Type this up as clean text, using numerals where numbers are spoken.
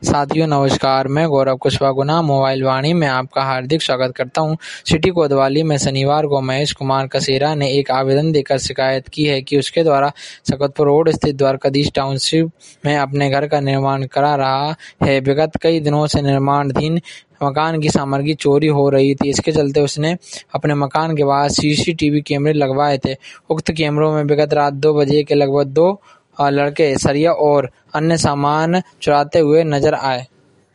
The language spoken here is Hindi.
साथियों नमस्कार, मैं गौरव कुशवाहा मोबाइल वाणी में आपका हार्दिक स्वागत करता हूं। सिटी कोतवाली में शनिवार को महेश कुमार कसेरा ने एक आवेदन देकर शिकायत की है कि उसके द्वारा सकतपुर रोड स्थित द्वारकाधीश टाउनशिप में अपने घर का निर्माण करा रहा है। विगत कई दिनों से निर्माणाधीन मकान की सामग्री चोरी हो रही थी। इसके चलते उसने अपने मकान के बाहर सीसीटीवी कैमरे लगवाए थे। उक्त कैमरों में विगत रात 2 बजे के लगभग 2 लड़के सरिया और अन्य सामान चुराते हुए नजर आए।